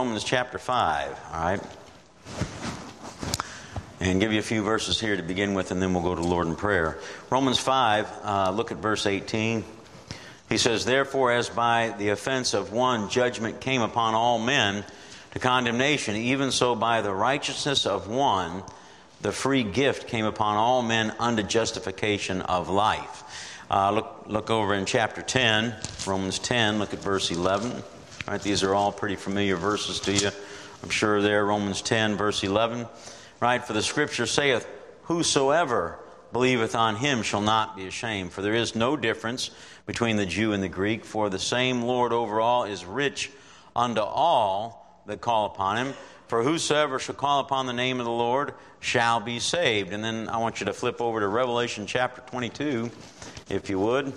Romans chapter 5, all right? And give you a few verses here to begin with, and then we'll go to the Lord in prayer. Romans 5, look at verse 18. He says, "Therefore, as by the offense of one judgment came upon all men to condemnation, even so by the righteousness of one the free gift came upon all men unto justification of life." Look over in chapter 10, Romans 10, look at verse 11. All right, these are all pretty familiar verses to you, I'm sure there. Romans 10, verse 11. Right, "For the Scripture saith, Whosoever believeth on him shall not be ashamed. For there is no difference between the Jew and the Greek. For the same Lord over all is rich unto all that call upon him. For whosoever shall call upon the name of the Lord shall be saved." And then I want you to flip over to Revelation chapter 22, if you would.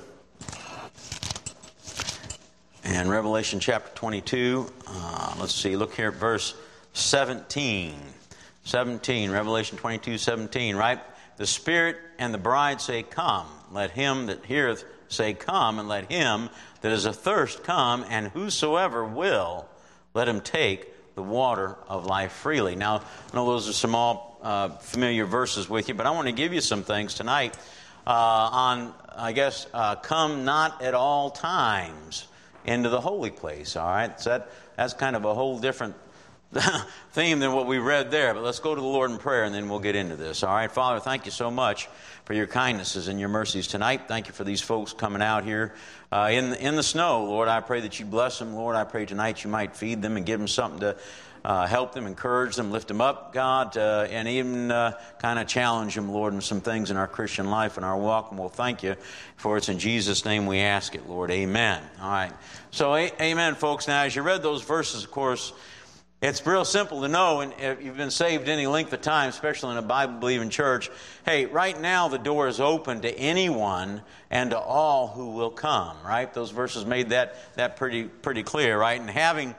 And Revelation chapter 22, let's see, look here at verse 17. 17, Revelation 22, 17, right? "The Spirit and the bride say, Come. Let him that heareth say, Come. And let him that is athirst come. And whosoever will, let him take the water of life freely." Now, I know those are some all familiar verses with you, but I want to give you some things tonight on, come not at all times into the holy place, all right? So that's kind of a whole different theme than what we read there. But let's go to the Lord in prayer, and then we'll get into this. All right, Father, thank you so much for your kindnesses and your mercies tonight. Thank you for these folks coming out here in the snow. Lord, I pray that you bless them. Lord, I pray tonight you might feed them and give them something to help them, encourage them, lift them up, God, and even kind of challenge them, Lord, in some things in our Christian life and our walk. And we'll thank you for it's in Jesus' name we ask it, Lord. Amen. All right. So, amen, folks. Now, as you read those verses, of course, it's real simple to know, and if you've been saved any length of time, especially in a Bible-believing church, hey, right now the door is open to anyone and to all who will come, right? Those verses made that pretty clear, right? And having,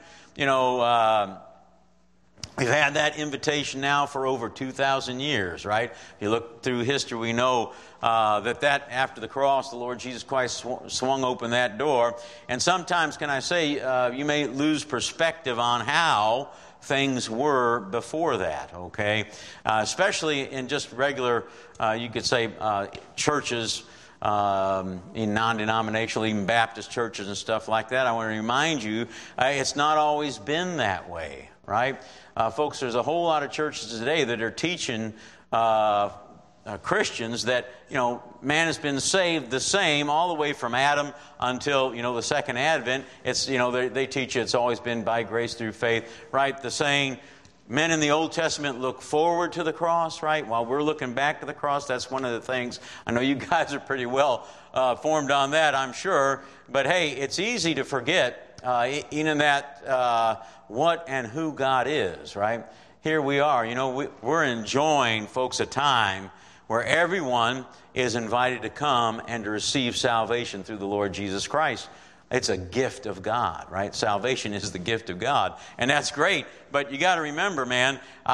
we've had that invitation now for over 2,000 years, right? If you look through history, we know that after the cross, the Lord Jesus Christ swung open that door. And sometimes, can I say, you may lose perspective on how things were before that, okay? Especially in just regular, you could say, churches, in non-denominational, even Baptist churches and stuff like that. I want to remind you, it's not always been that way, right? Folks, there's a whole lot of churches today that are teaching Christians that, man has been saved the same all the way from Adam until, the second advent. It's, they teach it's always been by grace through faith, right? The saying, men in the Old Testament look forward to the cross, right? While we're looking back to the cross, that's one of the things. I know you guys are pretty well formed on that, I'm sure. But hey, it's easy to forget, even that what and who God is, right? Here we are, we're enjoying, folks, a time where everyone is invited to come and to receive salvation through the Lord Jesus Christ. It's a gift of God, right? Salvation is the gift of God. And that's great. But you got to remember, man,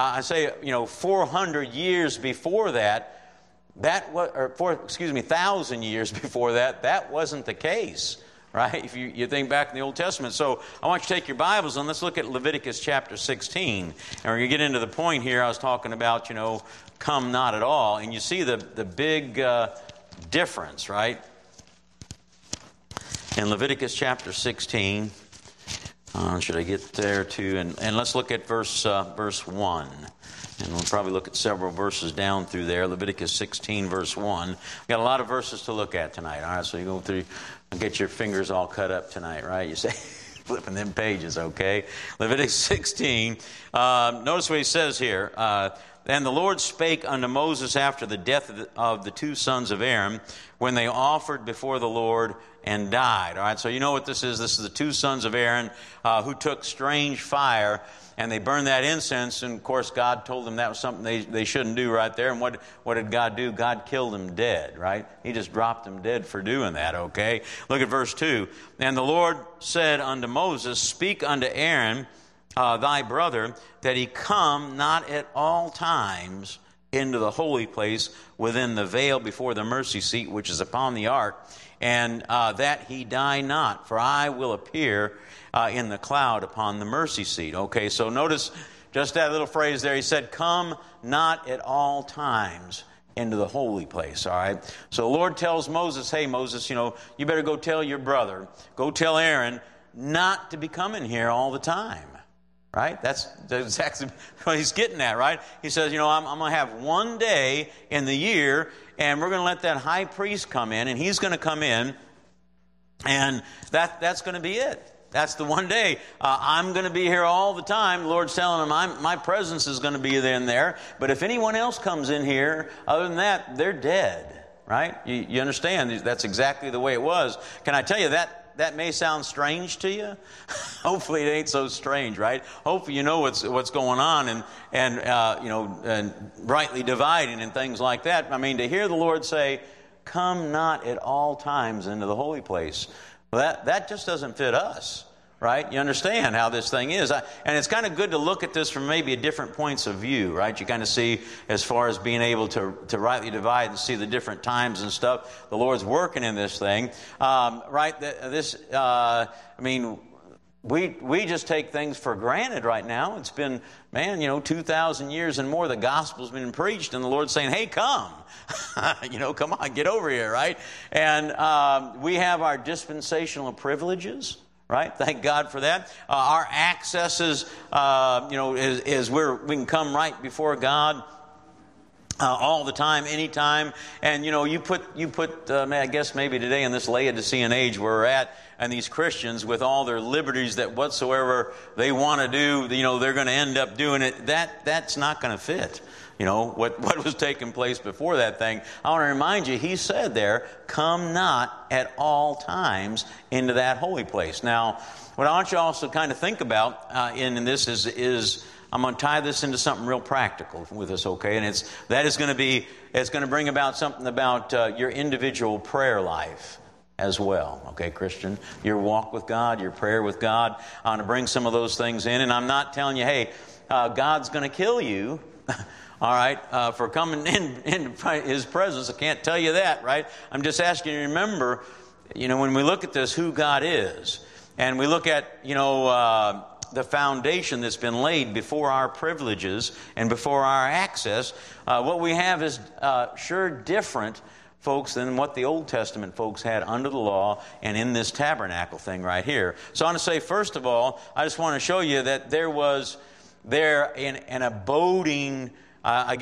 400 years before that, 1,000 years before that wasn't the case, right? If you think back in the Old Testament. So I want you to take your Bibles and let's look at Leviticus chapter 16. And we're going to get into the point here I was talking about, come not at all. And you see the big difference, right? In Leviticus chapter 16, should I get there too? And let's look at verse 1. And we'll probably look at several verses down through there. Leviticus 16, verse 1. We've got a lot of verses to look at tonight. All right, so you go through and get your fingers all cut up tonight, right? You say, flipping them pages, okay? Leviticus 16. Notice what he says here. "And the Lord spake unto Moses after the death of the two sons of Aaron, when they offered before the Lord and died." All right, so you know what this is. This is the two sons of Aaron who took strange fire, and they burned that incense. And, of course, God told them that was something they shouldn't do right there. And what did God do? God killed them dead, right? He just dropped them dead for doing that, okay? Look at verse 2. "And the Lord said unto Moses, Speak unto Aaron thy brother, that he come not at all times into the holy place within the veil before the mercy seat, which is upon the ark, and that he die not, for I will appear in the cloud upon the mercy seat. Okay, so notice just that little phrase there. He said, come not at all times into the holy place, all right? So the Lord tells Moses, hey, Moses, you better go tell your brother, go tell Aaron not to be coming here all the time, right? That's exactly what he's getting at, right? He says, I'm going to have one day in the year, and we're going to let that high priest come in, and he's going to come in, and that's going to be it. That's the one day. I'm going to be here all the time. The Lord's telling him my presence is going to be in there. But if anyone else comes in here, other than that, they're dead, right? You understand? That's exactly the way it was. Can I tell you that may sound strange to you? Hopefully it ain't so strange, right? Hopefully you know what's going on and rightly dividing and things like that. I mean, to hear the Lord say, come not at all times into the holy place. Well, that just doesn't fit us, right? You understand how this thing is. And it's kind of good to look at this from maybe a different points of view, right? You kind of see as far as being able to rightly divide and see the different times and stuff. The Lord's working in this thing, right? We just take things for granted right now. It's been, 2,000 years and more, the gospel's been preached, and the Lord's saying, hey, come. Come on, get over here, right? And we have our dispensational privileges, right? Thank God for that. Our accesses, is where we can come right before God all the time, anytime. And, you put I guess maybe today in this Laodicean age where we're at, and these Christians with all their liberties that whatsoever they want to do, they're going to end up doing it. That's not going to fit. What was taking place before that thing. I want to remind you, he said there, come not at all times into that holy place. Now, what I want you also kind of think about in this is I'm going to tie this into something real practical with us, okay? And it's going to bring about something about your individual prayer life as well, okay, Christian? Your walk with God, your prayer with God. I want to bring some of those things in, and I'm not telling you, hey, God's going to kill you. All right, for coming in His presence. I can't tell you that, right? I'm just asking you to remember, when we look at this, who God is. And we look at, the foundation that's been laid before our privileges and before our access. What we have is sure different, folks, than what the Old Testament folks had under the law and in this tabernacle thing right here. So I want to say, first of all, I just want to show you that there was an abiding, and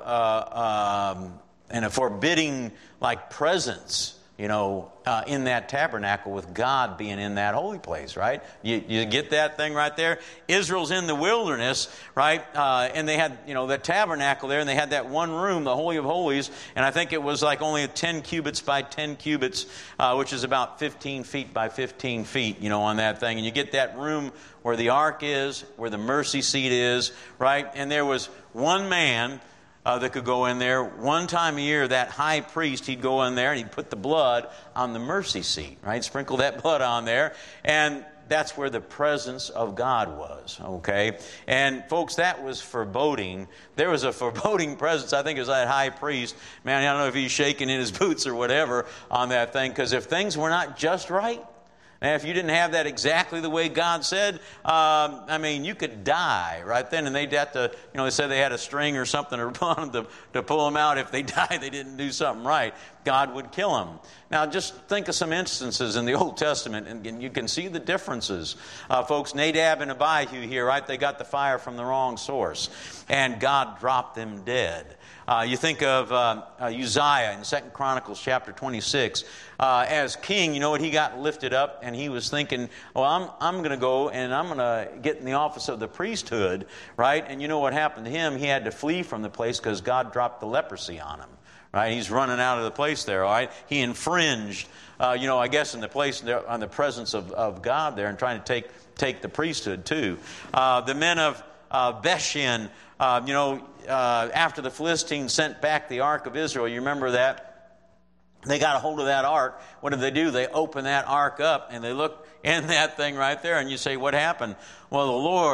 a forbidding presence, in that tabernacle with God being in that holy place, right? You get that thing right there? Israel's in the wilderness, right? And they had, that tabernacle there, and they had that one room, the Holy of Holies, and I think it was only 10 cubits by 10 cubits, which is about 15 feet by 15 feet, on that thing. And you get that room where the ark is, where the mercy seat is, right? And there was one man that could go in there. One time a year, that high priest, he'd go in there and he'd put the blood on the mercy seat, right? Sprinkle that blood on there. And that's where the presence of God was, okay? And folks, that was foreboding. There was a foreboding presence. I think it was that high priest. Man, I don't know if he's shaking in his boots or whatever on that thing, because if things were not just right, and if you didn't have that exactly the way God said, you could die right then. And they'd have to, they said they had a string or something upon them to pull them out. If they died, they didn't do something right, God would kill them. Now, just think of some instances in the Old Testament, and you can see the differences. Folks, Nadab and Abihu here, right? They got the fire from the wrong source, and God dropped them dead. You think of Uzziah in 2 Chronicles chapter 26. As king, you know what? He got lifted up, and he was thinking, well, I'm going to go and I'm going to get in the office of the priesthood, right? And you know what happened to him? He had to flee from the place because God dropped the leprosy on him, right? He's running out of the place there, all right? He infringed, I guess in the place there, on the presence of God there, and trying to take the priesthood too. The men of Beshen, after the Philistines sent back the ark of Israel, you remember that? They got a hold of that ark. What did they do? They opened that ark up, and they look in that thing right there, and you say, what happened? Well, the Lord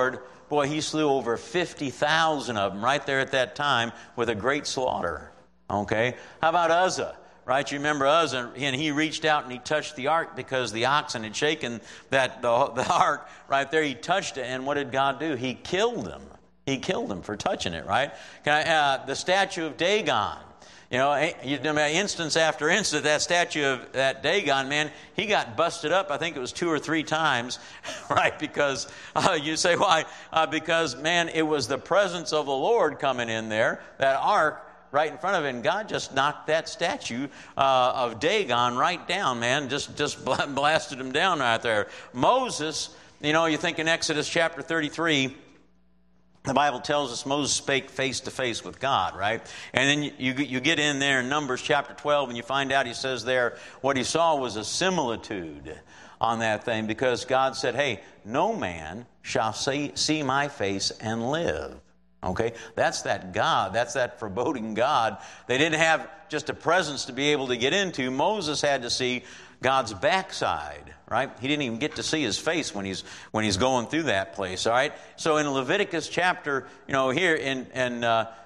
boy, he slew over 50,000 of them right there at that time with a great slaughter. Okay? How about Uzzah? Right? You remember Uzzah, and he reached out and he touched the ark because the oxen had shaken the ark right there. He touched it, and what did God do? He killed him. He killed him for touching it, right? The statue of Dagon. You know, instance after instance, that statue of that Dagon, man, he got busted up, I think it was 2 or 3 times, right? Because, you say, why? Because, man, it was the presence of the Lord coming in there, that ark, right in front of it, and God just knocked that statue of Dagon right down, man. Just blasted him down right there. Moses, you know, you think in Exodus chapter 33, the Bible tells us Moses spake face to face with God, right? And then you get in there in Numbers chapter 12, and you find out he says there what he saw was a similitude on that thing, because God said, hey, no man shall see my face and live. Okay, that's that God. That's that foreboding God. They didn't have just a presence to be able to get into. Moses had to see God's backside, right? He didn't even get to see his face when he's going through that place, all right? So in Leviticus chapter, you know, here in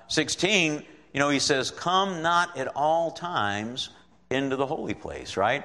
16, you know, he says, come not at all times into the holy place, right?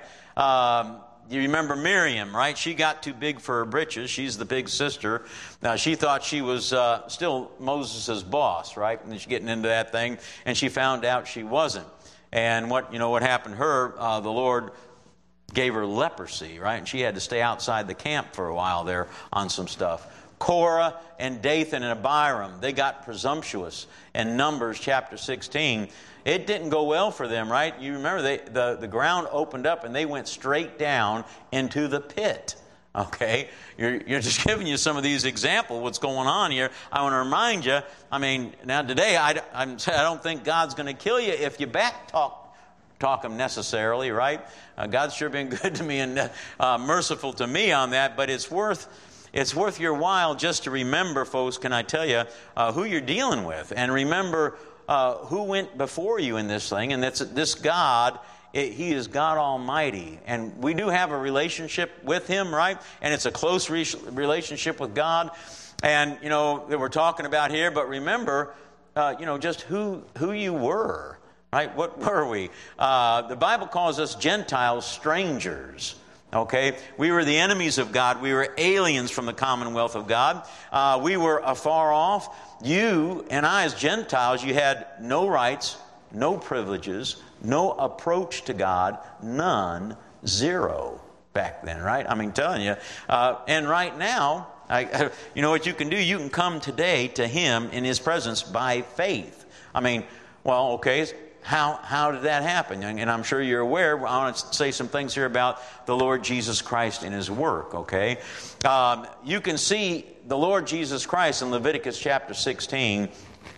You remember Miriam, right? She got too big for her britches. She's the big sister. Now, she thought she was still Moses' boss, right? And she's getting into that thing, and she found out she wasn't. And what happened to her, the Lord gave her leprosy, right? And she had to stay outside the camp for a while there on some stuff. Korah and Dathan and Abiram, they got presumptuous in Numbers chapter 16. It didn't go well for them, right? You remember the ground opened up and they went straight down into the pit. Okay? You're just giving you some of these examples, what's going on here. I want to remind you, I mean, now today I don't think God's going to kill you if you back talk him necessarily, right? God's sure been good to me and merciful to me on that, but it's worth your while just to remember, folks, can I tell you, who you're dealing with. And remember who went before you in this thing. And that's this God, He is God Almighty. And we do have a relationship with Him, right? And it's a close relationship with God. And, you know, that we're talking about here. But remember, just who you were, right? What were we? The Bible calls us Gentiles strangers. Okay, we were the enemies of God. We were aliens from the commonwealth of God. We were afar off. You and I as Gentiles, you had no rights, no privileges, no approach to God, none, zero back then, right? I mean, telling you. And right now, you know what you can do? You can come today to Him in His presence by faith. I mean, well, okay, How did that happen? And I'm sure you're aware. I want to say some things here about the Lord Jesus Christ and His work, okay? You can see the Lord Jesus Christ in Leviticus chapter 16,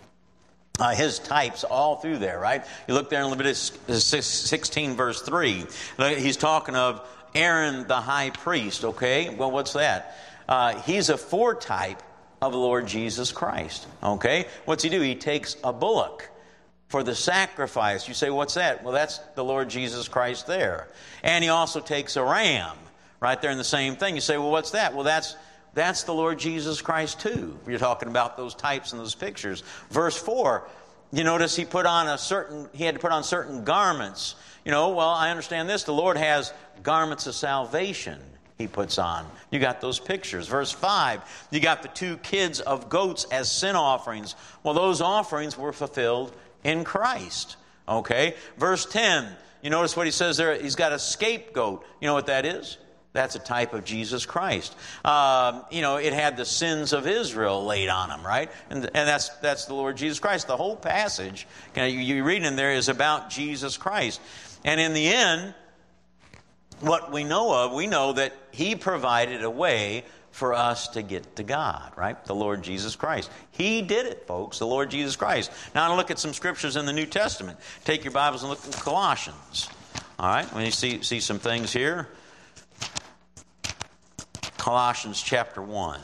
His types all through there, right? You look there in Leviticus 16, verse 3. He's talking of Aaron the high priest, okay? Well, what's that? He's a foretype of the Lord Jesus Christ, okay? What's He do? He takes a bullock for the sacrifice. You say, what's that? Well, that's the Lord Jesus Christ there. And He also takes a ram right there in the same thing. You say, well, what's that? Well, that's the Lord Jesus Christ too. You're talking about those types and those pictures. Verse 4, you notice he had to put on certain garments. You know, well, I understand this. The Lord has garments of salvation He puts on. You got those pictures. Verse 5, you got the 2 kids of goats as sin offerings. Well, those offerings were fulfilled in Christ. Okay? Verse 10, you notice what he says there? He's got a scapegoat. You know what that is? That's a type of Jesus Christ. It had the sins of Israel laid on Him, right? And that's the Lord Jesus Christ. The whole passage, you read in there, is about Jesus Christ. And in the end, what we know that He provided a way for us to get to God, right? The Lord Jesus Christ. He did it, folks, the Lord Jesus Christ. Now, I want to look at some scriptures in the New Testament. Take your Bibles and look at Colossians. All right, when you see some things here. Colossians chapter 1.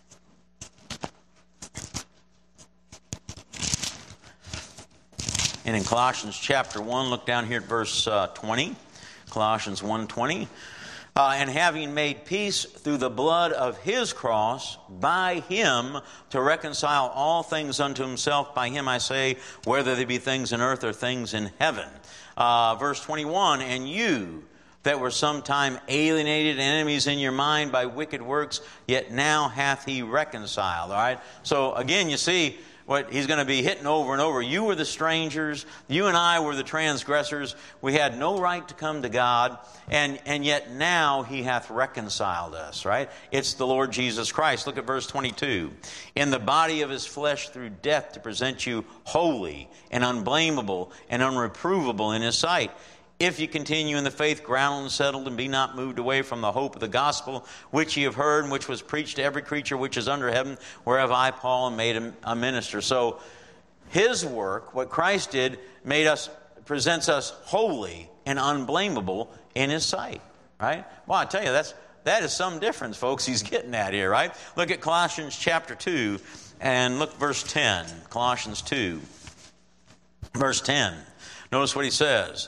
And in Colossians chapter 1, look down here at verse 20. Colossians 1:20. And having made peace through the blood of his cross, by him to reconcile all things unto himself. By him I say, whether they be things in earth or things in heaven. Verse 21, and you that were sometime alienated enemies in your mind by wicked works, yet now hath he reconciled. All right? So again, you see what he's going to be hitting over and over. You were the strangers. You and I were the transgressors. We had no right to come to God. And yet now he hath reconciled us, right? It's the Lord Jesus Christ. Look at verse 22. In the body of his flesh through death to present you holy and unblameable and unreprovable in his sight. If you continue in the faith, grounded and settled, and be not moved away from the hope of the gospel, which ye have heard, and which was preached to every creature which is under heaven, whereof I, Paul, am made a minister. So his work, what Christ did, presents us holy and unblameable in his sight. Right? Well, I tell you, that is some difference, folks, he's getting at here, right? Look at Colossians chapter 2, and look verse 10. Colossians 2, verse 10. Notice what he says.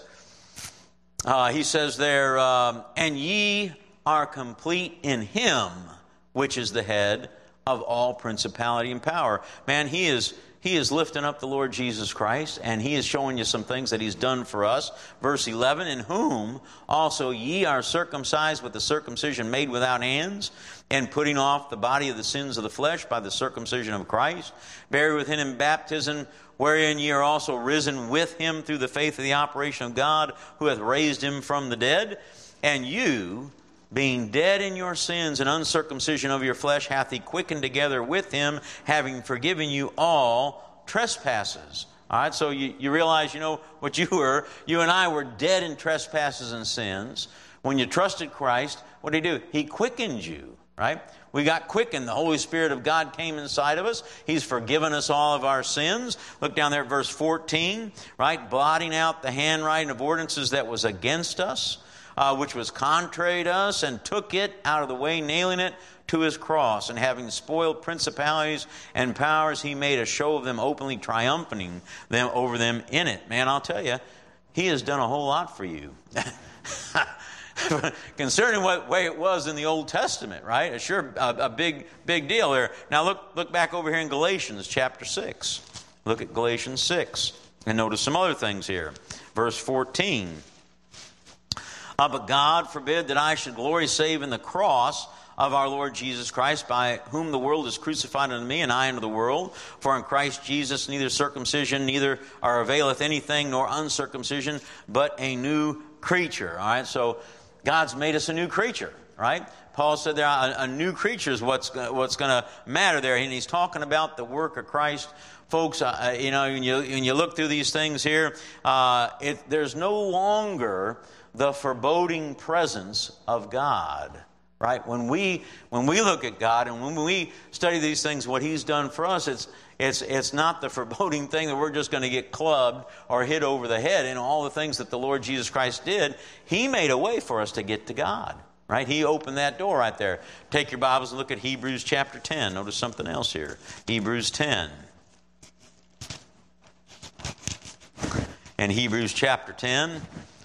He says there, and ye are complete in him, which is the head of all principality and power. Man, he is lifting up the Lord Jesus Christ, and he is showing you some things that he's done for us. Verse 11, in whom also ye are circumcised with the circumcision made without hands, and putting off the body of the sins of the flesh by the circumcision of Christ, buried with him in baptism, wherein ye are also risen with him through the faith of the operation of God, who hath raised him from the dead. And you, being dead in your sins and uncircumcision of your flesh, hath he quickened together with him, having forgiven you all trespasses. All right, so you realize, what you were. You and I were dead in trespasses and sins. When you trusted Christ, what did he do? He quickened you, right? We got quickened. The Holy Spirit of God came inside of us. He's forgiven us all of our sins. Look down there at verse 14, right? Blotting out the handwriting of ordinances that was against us, which was contrary to us, and took it out of the way, nailing it to his cross. And having spoiled principalities and powers, he made a show of them openly, triumphing them over them in it. Man, I'll tell you, he has done a whole lot for you. Concerning what way it was in the Old Testament, right? Sure, a big deal there. Now look back over here in Galatians chapter 6. Look at Galatians 6 and notice some other things here. Verse 14. But God forbid that I should glory save in the cross of our Lord Jesus Christ, by whom the world is crucified unto me, and I unto the world. For in Christ Jesus neither circumcision, neither availeth anything, nor uncircumcision, but a new creature. All right, so God's made us a new creature, right? Paul said there a new creature is what's going to matter there, and he's talking about the work of Christ. Folks, when you look through these things here, there's no longer the foreboding presence of God, right? When we look at God and when we study these things, what he's done for us, it's not the foreboding thing that we're just going to get clubbed or hit over the head. In all the things that the Lord Jesus Christ did, he made a way for us to get to God, right? He opened that door right there. Take your Bibles and look at Hebrews chapter 10. Notice something else here. Hebrews 10. And Hebrews chapter 10,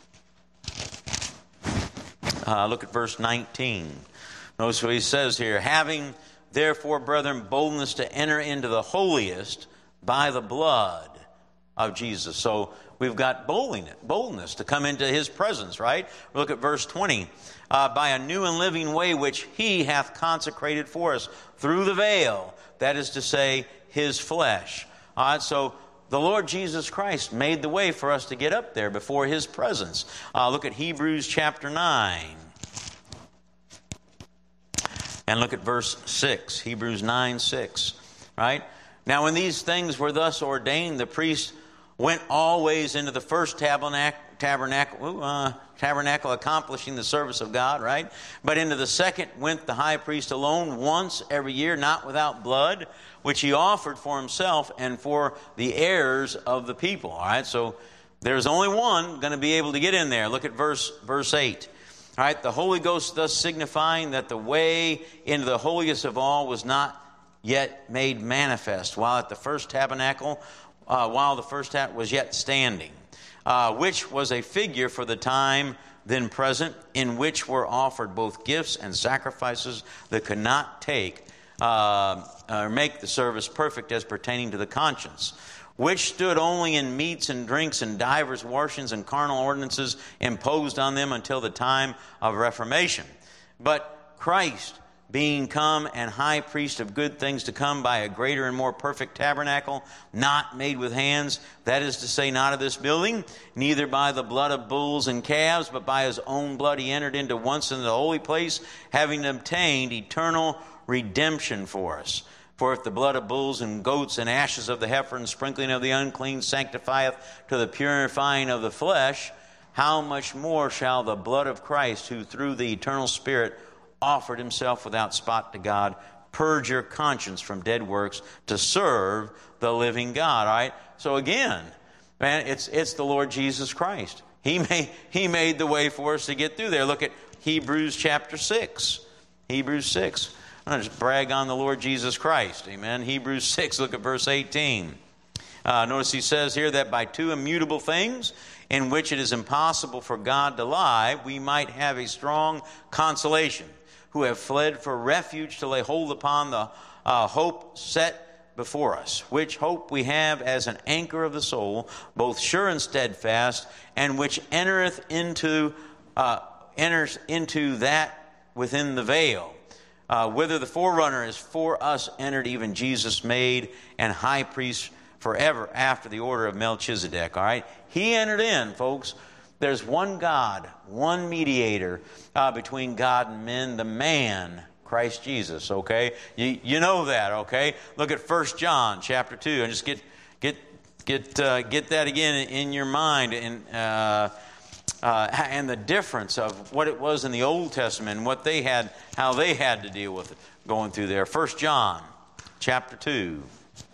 look at verse 19. Notice what he says here. Having therefore, brethren, boldness to enter into the holiest by the blood of Jesus. So we've got boldness to come into his presence, right? Look at verse 20. By a new and living way which he hath consecrated for us through the veil, that is to say, his flesh. All right, so the Lord Jesus Christ made the way for us to get up there before his presence. Look at Hebrews chapter 9. And look at verse 6, Hebrews 9:6, right? Now when these things were thus ordained, the priest went always into the first tabernacle, accomplishing the service of God, right? But into the second went the high priest alone once every year, not without blood, which he offered for himself and for the heirs of the people, all right? So there's only one going to be able to get in there. Look at verse 8. All right, the Holy Ghost thus signifying that the way into the holiest of all was not yet made manifest, while the first tabernacle was yet standing, which was a figure for the time then present, in which were offered both gifts and sacrifices that could not take or make the service perfect as pertaining to the conscience, which stood only in meats and drinks and divers washings and carnal ordinances imposed on them until the time of Reformation. But Christ, being come and high priest of good things to come by a greater and more perfect tabernacle, not made with hands, that is to say, not of this building, neither by the blood of bulls and calves, but by his own blood he entered into once into the holy place, having obtained eternal redemption for us. For if the blood of bulls and goats and ashes of the heifer and sprinkling of the unclean sanctifieth to the purifying of the flesh, how much more shall the blood of Christ, who through the eternal Spirit offered himself without spot to God, purge your conscience from dead works to serve the living God. All right? So again, man, it's the Lord Jesus Christ. He made the way for us to get through there. Look at Hebrews chapter 6. Hebrews 6. I'm going to just brag on the Lord Jesus Christ. Amen. Hebrews 6, look at verse 18. Notice he says here that by two immutable things, in which it is impossible for God to lie, we might have a strong consolation, who have fled for refuge to lay hold upon the hope set before us, which hope we have as an anchor of the soul, both sure and steadfast, and which enters into that within the veil, whither the forerunner is for us entered, even Jesus made and high priest forever after the order of Melchizedek. All right, he entered in, folks. There's one God, one mediator between God and men, the man, Christ Jesus, okay? You know that, okay? Look at 1 John chapter 2 and just get that again in your mind and the difference of what it was in the Old Testament and what they had, how they had to deal with it going through there. 1 John chapter 2.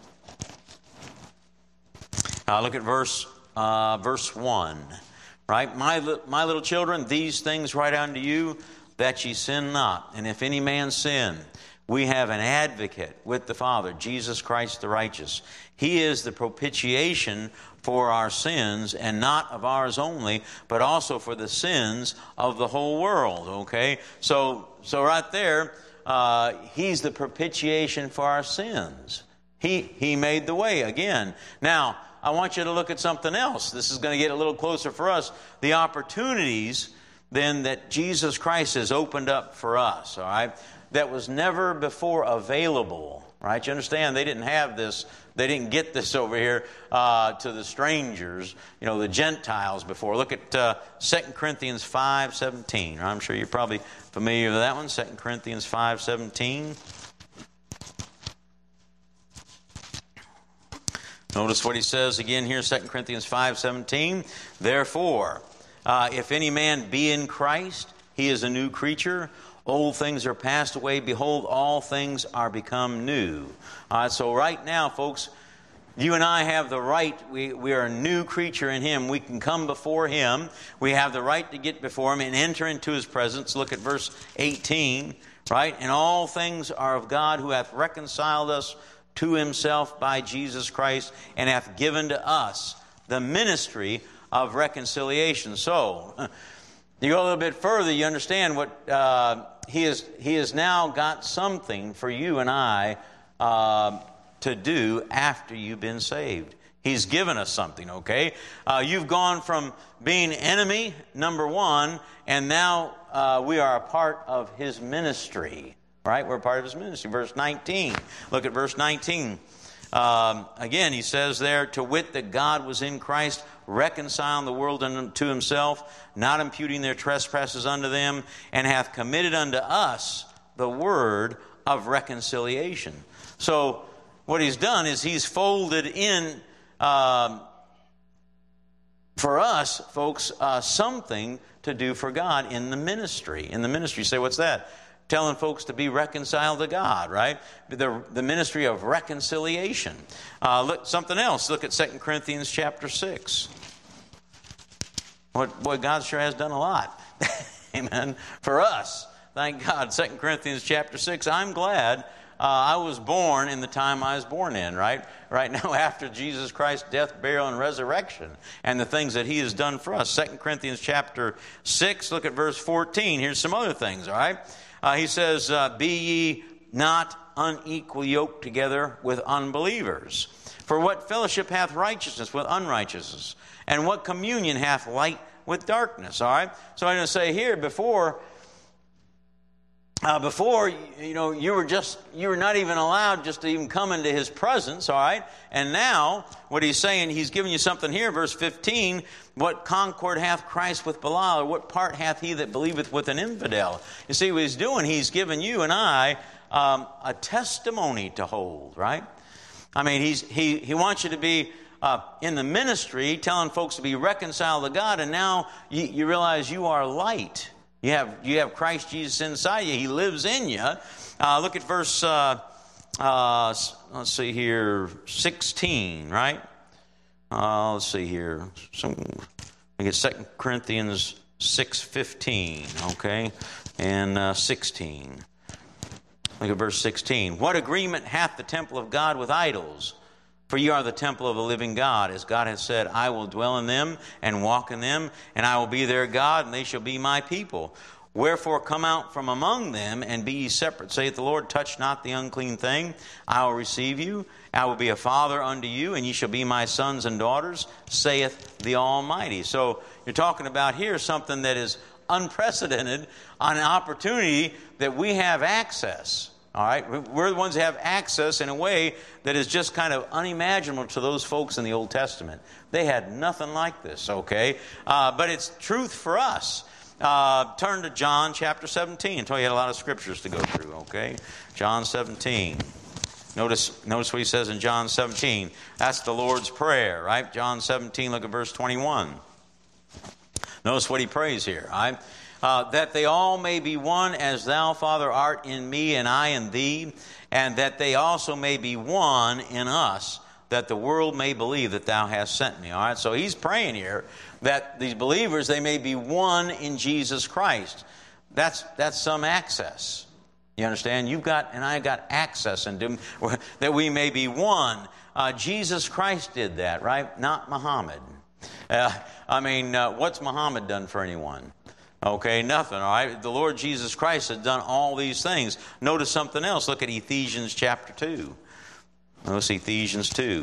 Look at verse 1. Right? My little children, these things write unto you, that ye sin not. And if any man sin, we have an advocate with the Father, Jesus Christ the righteous. He is the propitiation for our sins, and not of ours only, but also for the sins of the whole world. Okay? So right there, he's the propitiation for our sins. He made the way again. Now, I want you to look at something else. This is going to get a little closer for us. The opportunities then that Jesus Christ has opened up for us, all right, that was never before available, right? You understand? They didn't have this. They didn't get this over here to the strangers, the Gentiles before. Look at 2 Corinthians 5:17. I'm sure you're probably familiar with that one, 2 Corinthians 5:17. Notice what he says again here, 2 Corinthians 5:17. Therefore, if any man be in Christ, he is a new creature. Old things are passed away. Behold, all things are become new. So right now, folks, you and I have the right. We are a new creature in him. We can come before him. We have the right to get before him and enter into his presence. Look at verse 18, right? And all things are of God, who hath reconciled us to himself by Jesus Christ, and hath given to us the ministry of reconciliation. So, you go a little bit further, you understand what he has now got something for you and I to do after you've been saved. He's given us something, okay? You've gone from being enemy, number one, and now we are a part of his ministry. Right? We're part of his ministry. Verse 19. Look at verse 19. Again, he says there, to wit that God was in Christ, reconciling the world unto himself, not imputing their trespasses unto them, and hath committed unto us the word of reconciliation. So, what he's done is he's folded in, for us, folks, something to do for God in the ministry. In the ministry, you say, what's that? Telling folks to be reconciled to God, right? The ministry of reconciliation. Look, something else. Look at 2 Corinthians chapter 6. Boy, God sure has done a lot. Amen. For us. Thank God. 2 Corinthians chapter 6. I'm glad I was born in the time I was born in, right? Right now, after Jesus Christ's death, burial, and resurrection, and the things that He has done for us. 2 Corinthians chapter 6, look at verse 14. Here's some other things, all right? He says, be ye not unequally yoked together with unbelievers. For what fellowship hath righteousness with unrighteousness? And what communion hath light with darkness? All right? So I'm going to say here, before, you were not even allowed just to even come into His presence, all right? And now, what He's saying, He's giving you something here, verse 15, what concord hath Christ with Belial, or what part hath he that believeth with an infidel? You see what He's doing? He's given you and I a testimony to hold, right? I mean, he wants you to be in the ministry, telling folks to be reconciled to God, and now you realize you are light. You have Christ Jesus inside you. He lives in you. Look at verse, let's see here, 16, right? Let's see here. I get 2 Corinthians 6:15, okay, and 16. Look at verse 16. What agreement hath the temple of God with idols? For ye are the temple of the living God. As God hath said, I will dwell in them and walk in them, and I will be their God, and they shall be my people. Wherefore come out from among them, and be ye separate, saith the Lord, touch not the unclean thing. I will receive you. I will be a father unto you, and ye shall be my sons and daughters, saith the Almighty. So you're talking about here something that is unprecedented, on an opportunity that we have access. All right, we're the ones that have access in a way that is just kind of unimaginable to those folks in the Old Testament. They had nothing like this, okay? But it's truth for us. Turn to John chapter 17. I told you had a lot of scriptures to go through, okay? John 17. Notice what he says in John 17. That's the Lord's Prayer, right? John 17, look at verse 21. Notice what he prays here, all right? That they all may be one, as thou, Father, art in me, and I in thee, and that they also may be one in us, that the world may believe that thou hast sent me. All right, so he's praying here that these believers, they may be one in Jesus Christ. That's some access. You understand? You've got, and I got access into that we may be one. Jesus Christ did that, right? Not Muhammad. What's Muhammad done for anyone? Okay, nothing, all right? The Lord Jesus Christ has done all these things. Notice something else. Look at Ephesians chapter 2. Notice Ephesians 2.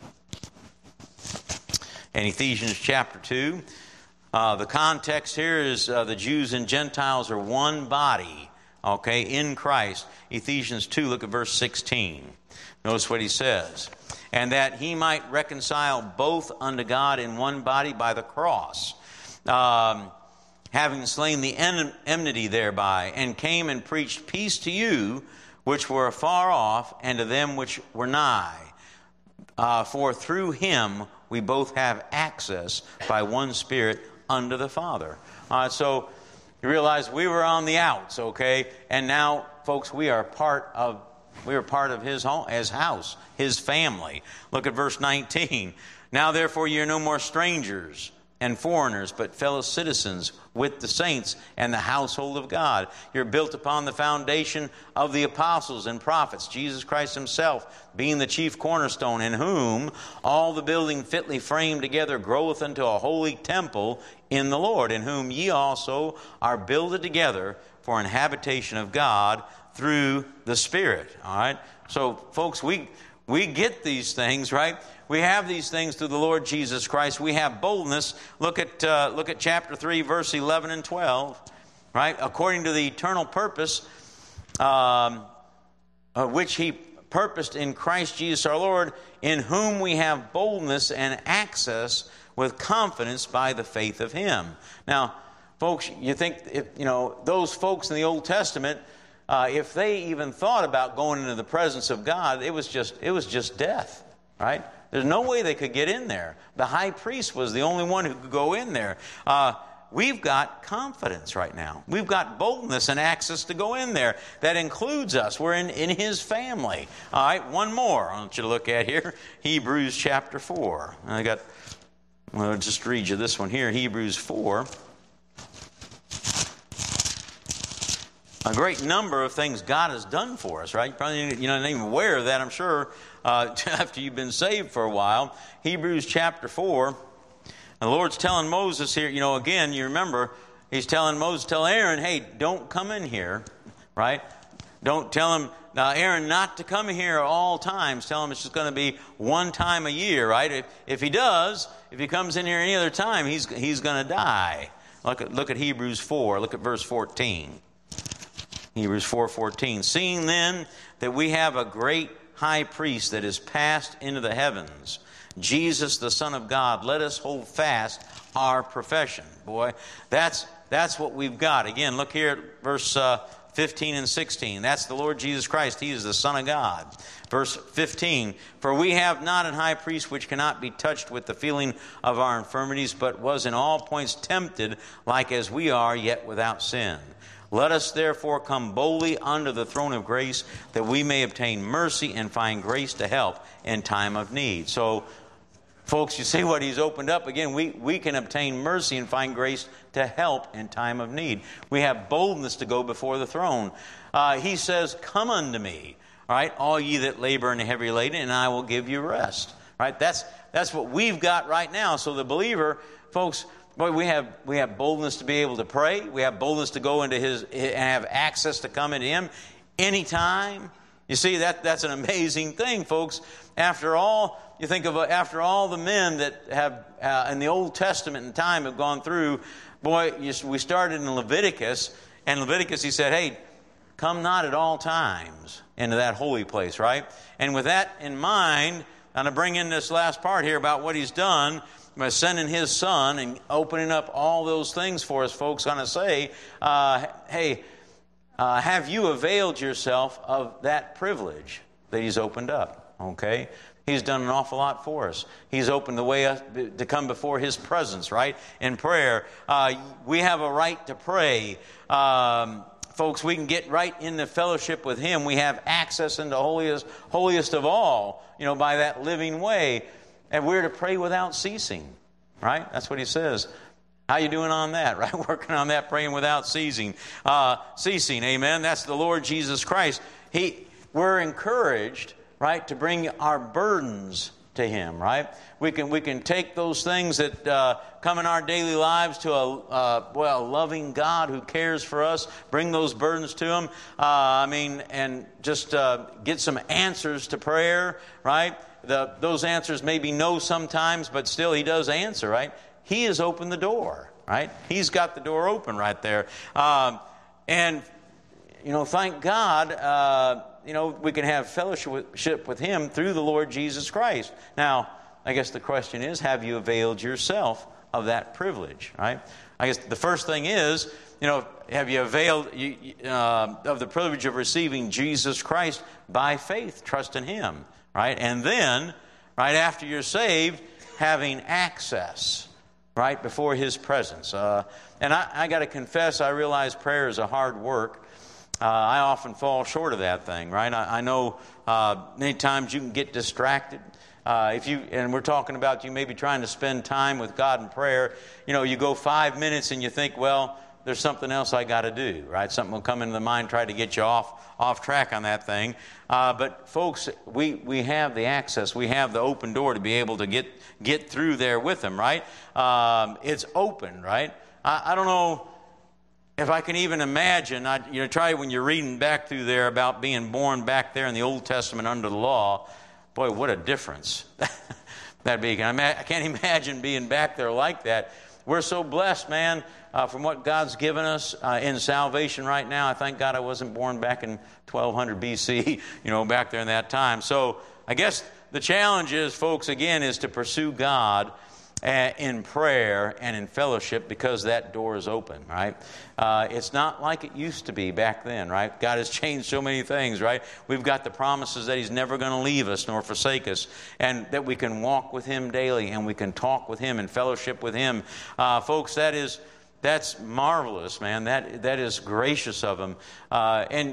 In Ephesians chapter 2, the context here is the Jews and Gentiles are one body, okay, in Christ. Ephesians 2, look at verse 16. Notice what he says. And that he might reconcile both unto God in one body by the cross, having slain the enmity thereby, and came and preached peace to you which were afar off, and to them which were nigh. For through him we both have access by one Spirit unto the Father. So you realize we were on the outs, okay? And now, folks, we are part of his home, his house, his family. Look at verse 19. Now therefore ye are no more strangers and foreigners, but fellow citizens with the saints and the household of God. You're built upon the foundation of the apostles and prophets, Jesus Christ himself being the chief cornerstone, in whom all the building fitly framed together groweth unto a holy temple in the Lord, in whom ye also are builded together for an habitation of God through the Spirit. All right? So, folks, we get these things, right? We have these things through the Lord Jesus Christ. We have boldness. Look at chapter 3, verse 11 and 12. Right? According to the eternal purpose, which he purposed in Christ Jesus our Lord, in whom we have boldness and access with confidence by the faith of him. Now, folks, you think those folks in the Old Testament, if they even thought about going into the presence of God, it was just death, right? There's no way they could get in there. The high priest was the only one who could go in there. We've got confidence right now. We've got boldness and access to go in there. That includes us. We're in his family. All right, one more I want you to look at here. Hebrews chapter 4. I'll just read you this one here. Hebrews 4. a great number of things God has done for us, right? You're not even aware of that, I'm sure, after you've been saved for a while. Hebrews chapter 4, the Lord's telling Moses here, again, you remember, He's telling Moses, tell Aaron, hey, don't come in here, right? Don't tell him, Aaron, not to come here all times. Tell him it's just going to be one time a year, right? If he comes in here any other time, he's going to die. Look at Hebrews 4. Look at verse 14. Hebrews 4:14. Seeing then that we have a great high priest that is passed into the heavens, Jesus the Son of God, let us hold fast our profession. Boy, that's what we've got. Again, look here at verse 15 and 16. That's the Lord Jesus Christ. He is the Son of God. Verse 15, for we have not an high priest which cannot be touched with the feeling of our infirmities, but was in all points tempted like as we are, yet without sin. Let us therefore come boldly under the throne of grace, that we may obtain mercy and find grace to help in time of need. So, folks, you see what He's opened up? Again, we can obtain mercy and find grace to help in time of need. We have boldness to go before the throne. He says, come unto me, all right, all ye that labor and are heavy laden, and I will give you rest. Right? That's what we've got right now. So the believer, folks, boy, we have boldness to be able to pray. We have boldness to go into His and have access to come into Him anytime. You see, that's an amazing thing, folks. After all, you think of after all the men that have in the Old Testament in time have gone through. Boy, we started in Leviticus, and Leviticus, he said, hey, come not at all times into that holy place, right? And with that in mind, I'm going to bring in this last part here about what He's done by sending His Son and opening up all those things for us, folks. I'm going to say, hey, have you availed yourself of that privilege that He's opened up? Okay? He's done an awful lot for us. He's opened the way to come before His presence, right? In prayer. We have a right to pray. Folks, we can get right in the fellowship with Him. We have access into holiest of all, by that living way. And we're to pray without ceasing, right? That's what He says. How you doing on that, right? Working on that, praying without ceasing. Amen. That's the Lord Jesus Christ. We're encouraged, right, to bring our burdens to Him, right? We can take those things that come in our daily lives to a loving God who cares for us, bring those burdens to Him, and just get some answers to prayer, right? Those answers may be no sometimes, but still He does answer, right? He has opened the door, right? He's got the door open right there. And thank God, we can have fellowship with Him through the Lord Jesus Christ. Now, I guess the question is, have you availed yourself of that privilege, right? I guess the first thing is, have you availed of the privilege of receiving Jesus Christ by faith, trust in Him, right? And then, right after you're saved, having access, right, before His presence. And I got to confess, I realize prayer is a hard work. I often fall short of that thing, right? I know many times you can get distracted. And we're talking about you maybe trying to spend time with God in prayer. You go 5 minutes and you think, well, there's something else I got to do, right? Something will come into the mind, try to get you off track on that thing. But folks, we have the access. We have the open door to be able to get through there with Him, right? It's open, right? I don't know if I can even imagine. Try when you're reading back through there about being born back there in the Old Testament under the law. Boy, what a difference that'd be. I can't imagine being back there like that. We're so blessed, man, from what God's given us in salvation right now. I thank God I wasn't born back in 1200 BC, back there in that time. So I guess the challenge is, folks, again, is to pursue God in prayer and in fellowship, because that door is open, right? It's not like it used to be back then, right? God has changed so many things, right? We've got the promises that He's never going to leave us nor forsake us, and that we can walk with Him daily, and we can talk with Him and fellowship with Him. Folks, that's marvelous, man. That is gracious of Him. And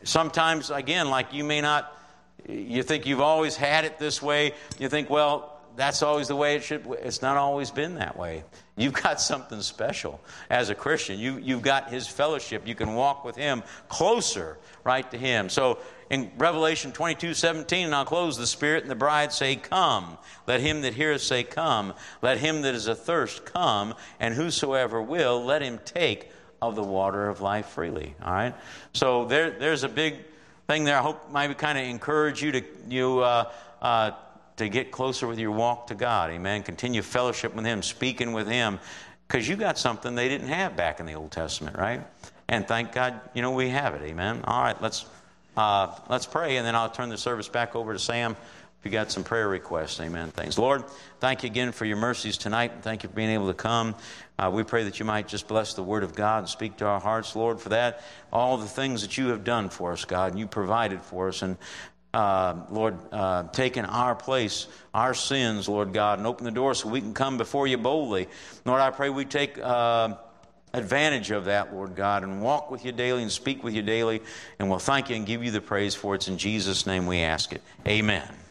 sometimes, again, like you think you've always had it this way. You think, well, that's always the way it should. It's not always been that way. You've got something special as a Christian. You've got His fellowship. You can walk with Him closer, right, to Him. So in Revelation 22:17, and I'll close, the Spirit and the bride say, "Come." Let him that heareth say, "Come." Let him that is athirst come, and whosoever will, let him take of the water of life freely. All right? So there's a big thing there. I hope might kind of encourage you to get closer with your walk to God. Amen. Continue fellowship with Him, speaking with Him, because you got something they didn't have back in the Old Testament, right? And thank God, we have it. Amen. All right, let's pray, and then I'll turn the service back over to Sam. If you got some prayer requests, amen. Thanks. Lord, thank you again for your mercies tonight, and thank you for being able to come. We pray that you might just bless the Word of God and speak to our hearts, Lord, for that. All the things that you have done for us, God, and you provided for us, and Lord, taken our place, our sins, Lord God, and open the door so we can come before you boldly. Lord, I pray we take advantage of that, Lord God, and walk with you daily and speak with you daily, and we'll thank you and give you the praise for it. It's in Jesus' name we ask it. Amen.